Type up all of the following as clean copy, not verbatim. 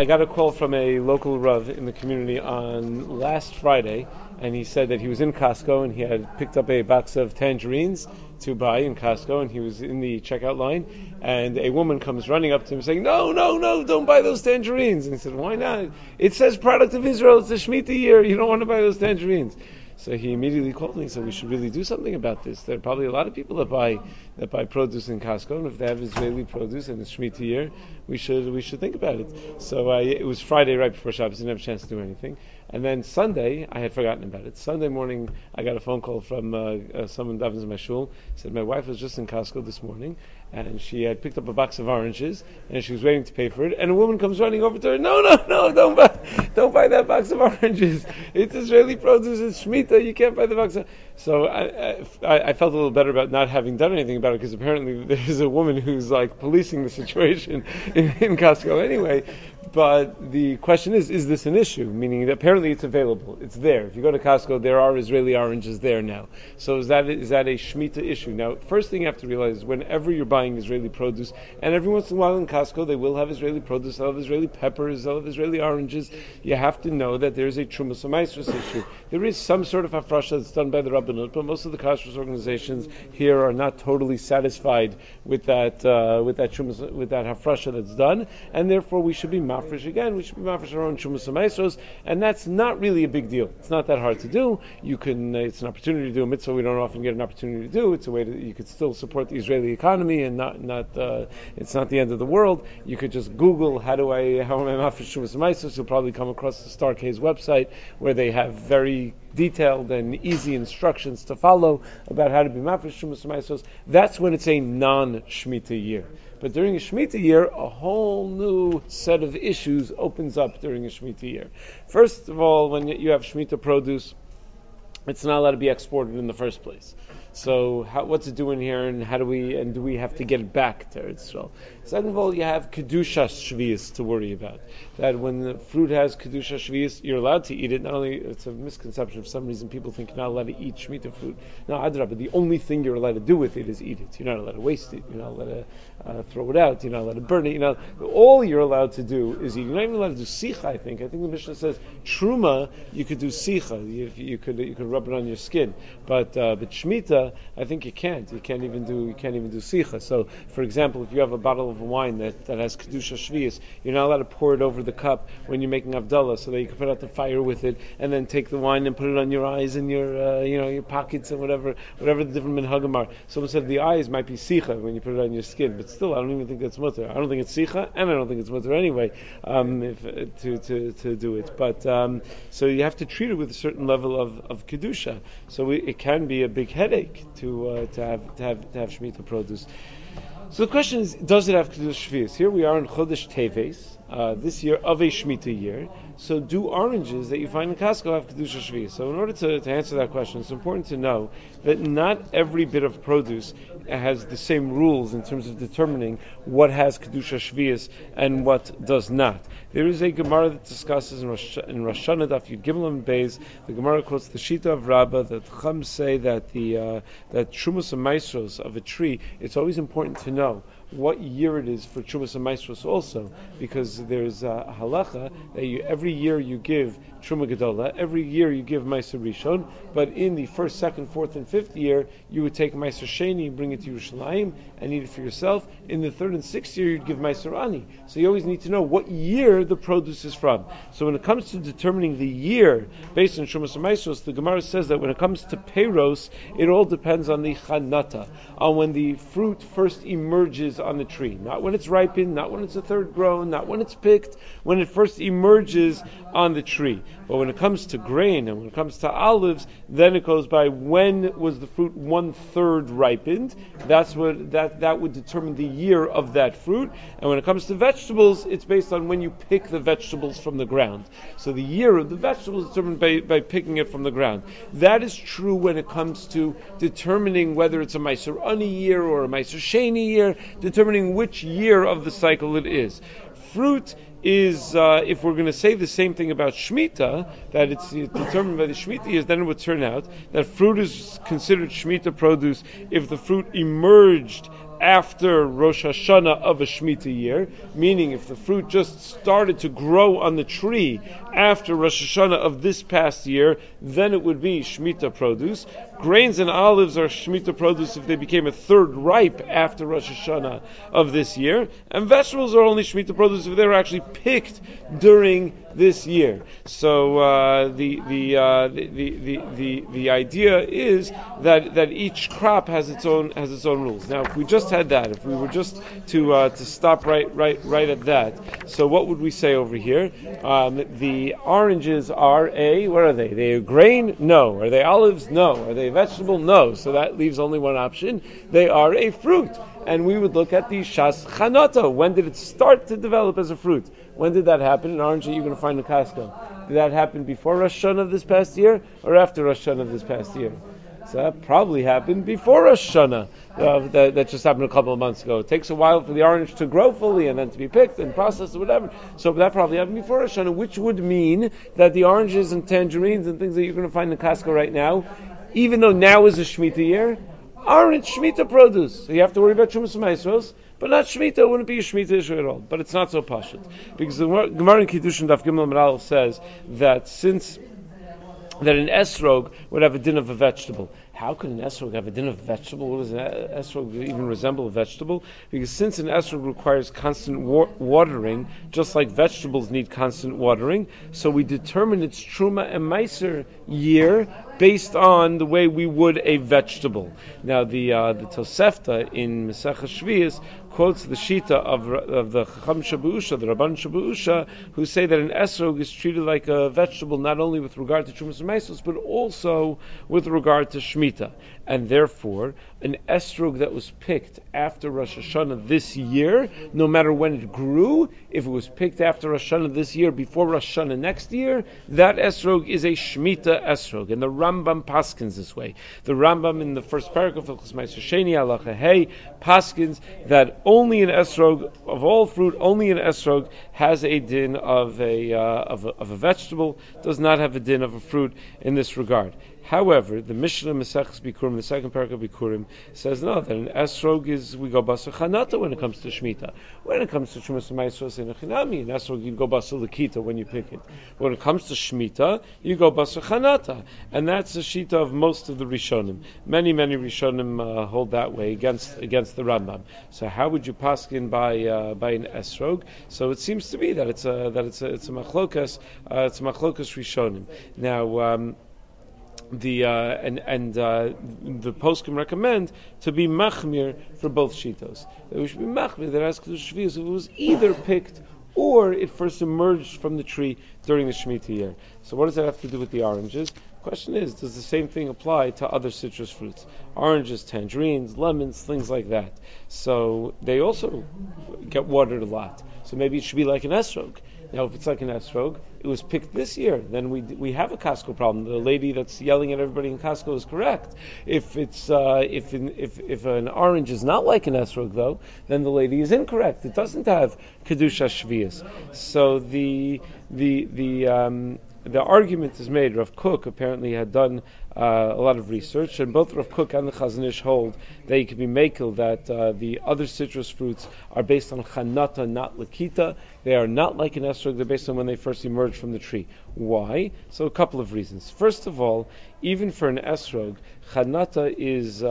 I got a call from a local Rav in the community on last Friday, and he said that he was in Costco and he had picked up a box of tangerines to buy in Costco, and he was in the checkout line, and a woman comes running up to him saying, no, don't buy those tangerines. And he said, why not? It says product of Israel, it's a Shemitah year, you don't want to buy those tangerines. So he immediately called me and said, we should really do something about this. There are probably a lot of people that buy produce in Costco, and if they have Israeli produce and it's Shemitah year, we should think about it. So it was Friday right before Shabbos, didn't have a chance to do anything. And then Sunday, I had forgotten about it. Sunday morning, I got a phone call from someone that was in my shul. Said my wife was just in Costco this morning, and she had picked up a box of oranges, and she was waiting to pay for it. And a woman comes running over to her. No, don't buy that box of oranges. It's Israeli produce. It's Shemitah. You can't buy the box. So I felt a little better about not having done anything about it, because apparently there's a woman who's like policing the situation in Costco anyway. But the question is this an issue? Meaning that apparently it's available. It's there. If you go to Costco, there are Israeli oranges there now. So is that a Shemitah issue? Now, first thing you have to realize is whenever you're buying Israeli produce, and every once in a while in Costco they will have Israeli produce, they'll have Israeli peppers, they'll have Israeli oranges, you have to know that there's a Trumas HaMaasros issue. There is some sort of hafrasha that's done by the Rabbanut, but most of the kashrus organizations here are not totally satisfied with that hafrasha that's done, and therefore we should be mafresh again. We should be mafresh our own Trumas HaMaasros, and that's not really a big deal. It's not that hard to do. You can. It's an opportunity to do a mitzvah we don't often get an opportunity to do. It's a way that you could still support the Israeli economy, and not. It's not the end of the world. You could just Google how am I mafresh Trumas HaMaasros. You'll probably come across the Star K's website where they have very detailed and easy instructions to follow about how to be mafresh Trumas HaMaasros. That's when it's a non-Shemitah year. But during a Shemitah year, a whole new set of issues opens up during a Shemitah year. First of all, when you have Shemitah produce, it's not allowed to be exported in the first place. So what's it doing here, and do we have to get it back to Israel? Second of all, you have Kedusha Shvius to worry about. That when the fruit has Kedusha Shvius, you're allowed to eat it. Not only, it's a misconception, for some reason people think you're not allowed to eat Shemitah fruit. No, Adra, but the only thing you're allowed to do with it is eat it. You're not allowed to waste it. You're not allowed to throw it out. You're not allowed to burn it. All you're allowed to do is eat. You're not even allowed to do sicha, I think. I think the Mishnah says, Truma, you could do sicha. You could rub it on your skin. But Shemitah, I think you can't. You can't even do sicha. So, for example, if you have a bottle of wine that has kedusha shvius, you're not allowed to pour it over the cup when you're making Havdalah, so that you can put out the fire with it, and then take the wine and put it on your eyes and your pockets and whatever the different minhagim are. Someone said the eyes might be sicha when you put it on your skin, but still, I don't even think that's mutter. I don't think it's sicha, and I don't think it's mutter anyway. To do it, but so you have to treat it with a certain level of kedusha. So it can be a big headache to have Shemitah produce. So the question is, does it have Kedusha Shvius? Here we are in Chodesh Teves, this year of a Shemitah year. So do oranges that you find in Costco have Kedusha Shvius? So in order to answer that question, it's important to know that not every bit of produce has the same rules in terms of determining what has Kedusha Shvius and what does not. There is a Gemara that discusses in Rosh Hashanah Daf Yud Gimel and Beis. The Gemara quotes the Shita of Rabbah that Chum say that that Trumas HaMaasros of a tree, it's always important to know what year it is for Trumas HaMaasros also, because there's a halacha that every year you give Truma Gedola, every year you give Meiser Rishon, but in the first, second, fourth, and fifth year, you would take Meiser Sheni, bring it to Yerushalayim, and eat it for yourself. In the third and sixth year, you'd give Meiser Ani. So you always need to know what year the produce is from. So when it comes to determining the year, based on Trumas HaMaasros, the Gemara says that when it comes to Peiros, it all depends on the Chanata, on when the fruit first emerges on the tree. Not when it's ripened, not when it's a third grown, not when it's picked, when it first emerges on the tree. But when it comes to grain and when it comes to olives, then it goes by when was the fruit 1/3 ripened. That's what that would determine the year of that fruit. And when it comes to vegetables, it's based on when you pick the vegetables from the ground. So the year of the vegetables is determined by picking it from the ground. That is true when it comes to determining whether it's a Meiser Ani year or a Meiser Sheni year, determining which year of the cycle it is. Fruit is, if we're going to say the same thing about Shemitah, that it's determined by the Shemitah years, then it would turn out that fruit is considered Shemitah produce if the fruit emerged after Rosh Hashanah of a Shemitah year, meaning if the fruit just started to grow on the tree after Rosh Hashanah of this past year, then it would be Shemitah produce. Grains and olives are Shemitah produce if they became a third ripe after Rosh Hashanah of this year, and vegetables are only Shemitah produce if they were actually picked during this year. So the idea is that each crop has its own rules. Now, if we just had that, if we were just to stop right at that, so what would we say over here? The oranges are what are they? They a grain? No. Are they olives? No. Are they a vegetable? No. So that leaves only one option. They are a fruit. And we would look at the Shas Chanata. When did it start to develop as a fruit? When did that happen? An orange that you're going to find in Costco. Did that happen before Rosh Hashanah of this past year or after Rosh Hashanah of this past year? So that probably happened before Rosh Hashanah. That just happened a couple of months ago. It takes a while for the orange to grow fully and then to be picked and processed or whatever. So that probably happened before Rosh Hashanah, which would mean that the oranges and tangerines and things that you're going to find in Costco right now, even though now is a Shemitah year, aren't Shemitah produce. So you have to worry about Shumas Maisros, but not Shemitah. It wouldn't be a Shemitah issue at all. But it's not so pashut. Because the Gemara in Kiddushin Daf Gimel Amud Aleph says that an esrog would have a din of a vegetable. How could an esrog have a din of a vegetable? What does an esrog even resemble a vegetable? Because since an esrog requires constant watering, just like vegetables need constant watering, so we determine its truma and meiser year based on the way we would a vegetable. Now the Tosefta in Masechah Shvius quotes the Shita of the Chacham Shabuusha, the Rabban Shabuusha, who say that an esrog is treated like a vegetable not only with regard to Trumas and Meisos, but also with regard to Shemitah. And therefore, an esrog that was picked after Rosh Hashanah this year, no matter when it grew, if it was picked after Rosh Hashanah this year, before Rosh Hashanah next year, that esrog is a Shemitah esrog. And the Rambam paskins this way. The Rambam in the first paragraph of Chos Meiser Sheni Halacha Hey paskins that only an esrog of all fruit, only an esrog has a din of a vegetable, does not have a din of a fruit in this regard. However, the Mishnah Maseches Bikurim, the second paragraph of Bikurim, says no, that an esrog we go basar chanata when it comes to Shemitah. When it comes to Shumas Maisros in a Chinami, an esrog you go basar lekita when you pick it. When it comes to Shemitah, you go basar chanata, and that's the shita of most of the Rishonim. Many Rishonim hold that way against the Rambam. So how would you paskin by an esrog? So it seems to be that it's a machlokas Rishonim. Now. The poskim recommend to be machmir for both shitos. That we should be machmir that as Kedush Shvius, it was either picked or it first emerged from the tree during the Shemitah year. So what does that have to do with the oranges? Question is, does the same thing apply to other citrus fruits? Oranges, tangerines, lemons, things like that. So they also get watered a lot. So maybe it should be like an esrog. Now, if it's like an esrog, it was picked this year, then we have a Costco problem. The lady that's yelling at everybody in Costco is correct. If it's if an orange is not like an esrog, though, then the lady is incorrect. It doesn't have kedusha shvius. So the argument is made. Rav Kook apparently had done a lot of research, and both Rav Kook and the Chazon Ish hold that you can be makel that the other citrus fruits are based on chanata, not lakita. They are not like an esrog. They're based on when they first emerged from the tree. Why? So a couple of reasons. First of all, even for an esrog, chanata is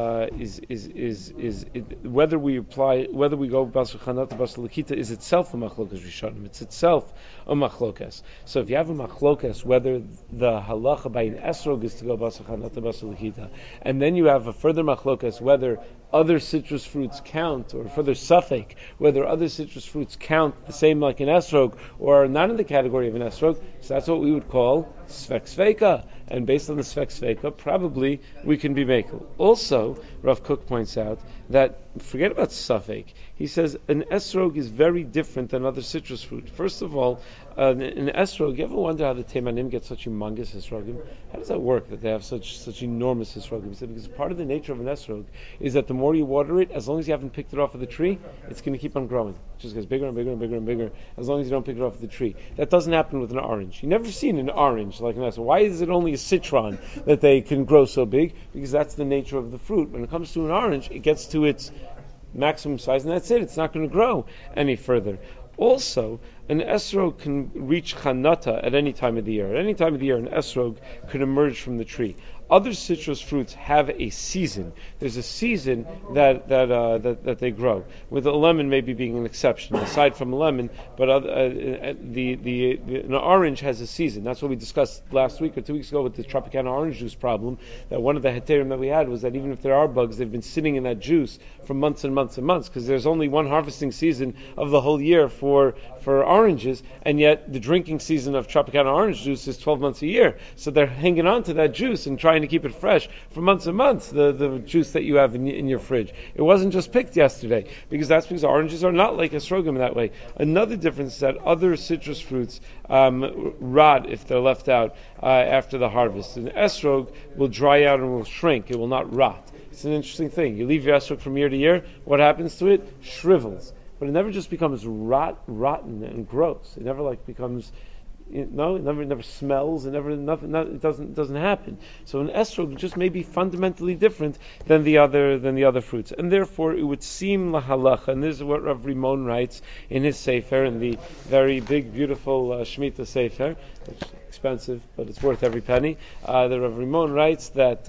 whether we go basar chanata basar lakita is itself a machlokas rishonim. It's itself a machlokas. So if you have a machlokas whether the halacha by an esrog is to go basar chanata basar lakita, and then you have a further machlokas whether other citrus fruits count, or further suffix, whether other citrus fruits count the same like an esrog, or are not in the category of an esrog, so that's what we would call svek sveika. And based on the svek sveika, probably we can be makel. Also, Rav Kook points out that, forget about suffix, he says an esrog is very different than other citrus fruit. First of all, an esrog, you ever wonder how the Teimanim get such humongous esrogim? How does that work, that they have such enormous esrogim? He said, because part of the nature of an esrog is that the more you water it, as long as you haven't picked it off of the tree, it's going to keep on growing. It just gets bigger and bigger and bigger and bigger, as long as you don't pick it off of the tree. That doesn't happen with an orange. You've never seen an orange like an esrog. Why is it only a citron that they can grow so big? Because that's the nature of the fruit. When it comes to an orange, it gets to its maximum size, and that's it. It's not going to grow any further. Also, an esrog can reach chanata at any time of the year. At any time of the year, an esrog could emerge from the tree. Other citrus fruits have a season. There's a season that they grow, with a lemon maybe being an exception, aside from a lemon. But an orange has a season. That's what we discussed last week or 2 weeks ago with the Tropicana orange juice problem. That one of the heterim that we had was that even if there are bugs, they've been sitting in that juice for months and months and months, because there's only one harvesting season of the whole year for oranges, and yet the drinking season of Tropicana orange juice is 12 months a year. So they're hanging on to that juice and trying to keep it fresh for months and months, the juice that you have in your fridge. It wasn't just picked yesterday, because oranges are not like esrogim in that way. Another difference is that other citrus fruits rot if they're left out after the harvest. An esrog will dry out and will shrink. It will not rot. It's an interesting thing. You leave your esrog from year to year, what happens to it? Shrivels. But it never just becomes rotten and gross. It never becomes, it never smells. It doesn't happen. So an esrog just may be fundamentally different than the other fruits, and therefore it would seem lahalacha. And this is what Rav Rimon writes in his sefer, in the very big, beautiful Shemitah sefer, which is expensive, but it's worth every penny. The Rav Rimon writes that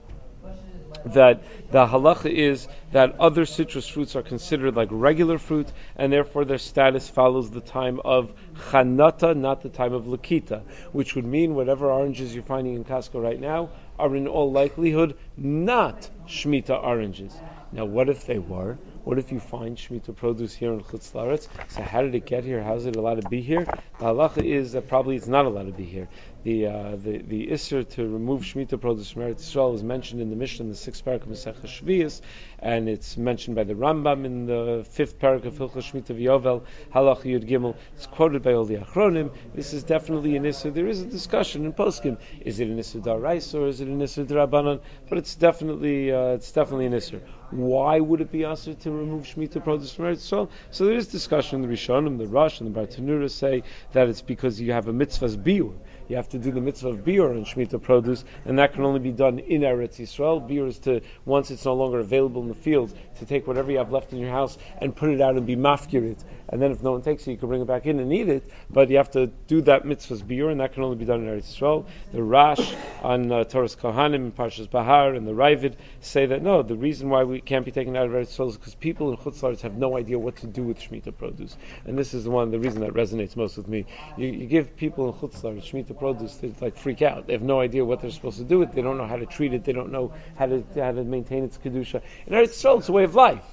the halacha is that other citrus fruits are considered like regular fruit, and therefore their status follows the time of chanata, not the time of lakita, which would mean whatever oranges you're finding in Costco right now are in all likelihood not Shemitah oranges. Now, what if they were? What if you find Shemitah produce here in Chutz La'aretz? So how did it get here? How is it allowed to be here? The halacha is that probably it's not allowed to be here. The Isser to remove Shemitah produce from Eretz Yisrael is mentioned in the Mishnah in the 6th parak of Masechah Shvius, and it's mentioned by the Rambam in the 5th parak of Hilchos Shemitah V'Yovel, Halach Yud Gimel. It's quoted by all the Achronim. This is definitely an Isser. There is a discussion in Poskim. Is it an Isser D'Oraisa or is it an Isser D'Rabbanan? But it's definitely an Isser. Why would it be Asr to remove Shemitah produce from Eretz Yisrael? So there is discussion in the Rishonim, the Rosh, and the Bartanura say that it's because you have a mitzvah's biur. You have to do the mitzvah of biur on Shemitah produce, and that can only be done in Eretz Yisrael. Biur is to, once it's no longer available in the field, to take whatever you have left in your house and put it out and be mafkir it. And then if no one takes it, you can bring it back in and eat it. But you have to do that mitzvah's biur, and that can only be done in Eretz Yisrael. The Rash on Torah's Kohanim and Parshas Bahar and the Ravid say that no, the reason why we can't be taken out of Eretz Yisrael is because people in Chutz La'aretz have no idea what to do with Shemitah produce. And this is the reason that resonates most with me. You give people in Chutz La'aretz Shemitah produce, they freak out. They have no idea what they're supposed to do with it. They don't know how to treat it. They don't know how to maintain its kedusha. In Eretz Yisrael, it's a way of life.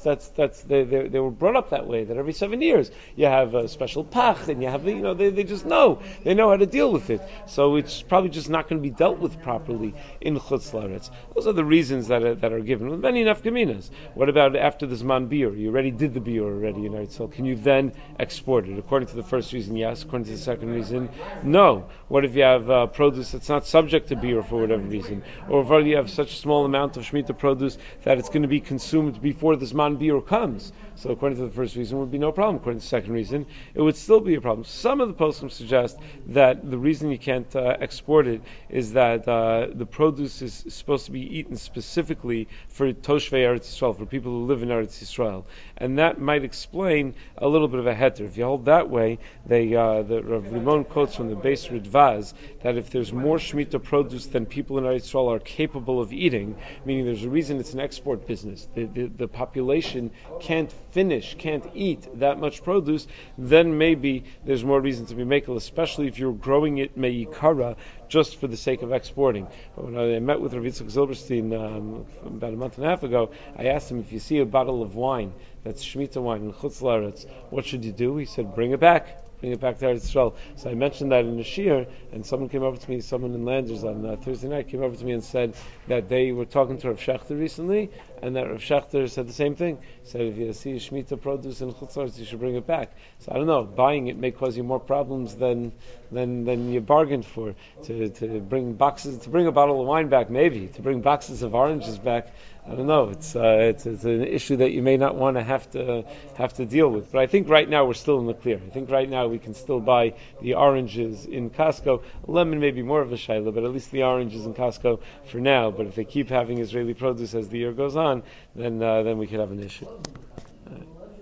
They were brought up that way. That every 7 years you have a special pach, and you have they just know. They know how to deal with it. So it's probably just not going to be dealt with properly in Chutz La'aretz. Those are the reasons that are given. With many nafkaminas. What about after the Zman Biur? You already did the Biur already in Eretz Yisrael. Can you then export it? According to the first reason, yes. According to the second reason, no. What if you have produce that's not subject to Biur for whatever reason? Or if you have such a small amount of Shemitah produce that it's going to be consumed before the Zman Biur comes? So according to the first reason, it would be no problem. According to the second reason, it would still be a problem. Some of the poskim suggest that the reason you can't export it is that the produce is supposed to be eaten specifically for Toshvei Eretz Yisrael, for people who live in Eretz Yisrael. And that might explain a little bit of a heter. If you hold that way, the Rav Rimon quotes from the Beis Ridvaz that if there's more Shemitah produce than people in Eretz Yisrael are capable of eating, meaning there's a reason it's an export business, the population can't eat that much produce, then maybe there's more reason to be makel, especially if you're growing it me'ikara just for the sake of exporting. But when I met with Rav Yitzchak Zilberstein about a month and a half ago, I asked him, if you see a bottle of wine that's Shemitah wine in Chutz La'aretz, what should you do? He said, bring it back to Eretz Yisrael. So I mentioned that in the Shir, and someone in Landers on Thursday night came over to me and said that they were talking to Rav Shechter recently, and that Rav Shechter said the same thing. He said, if you see Shemitah produce in Chutz La'aretz, you should bring it back. So I don't know, buying it may cause you more problems than you bargained for. To bring a bottle of wine back, maybe. To bring boxes of oranges back, I don't know. It's an issue that you may not want to have to deal with. But I think right now we're still in the clear. I think right now we can still buy the oranges in Costco. Lemon may be more of a shayla, but at least the oranges in Costco for now. But if they keep having Israeli produce as the year goes on, then we could have an issue.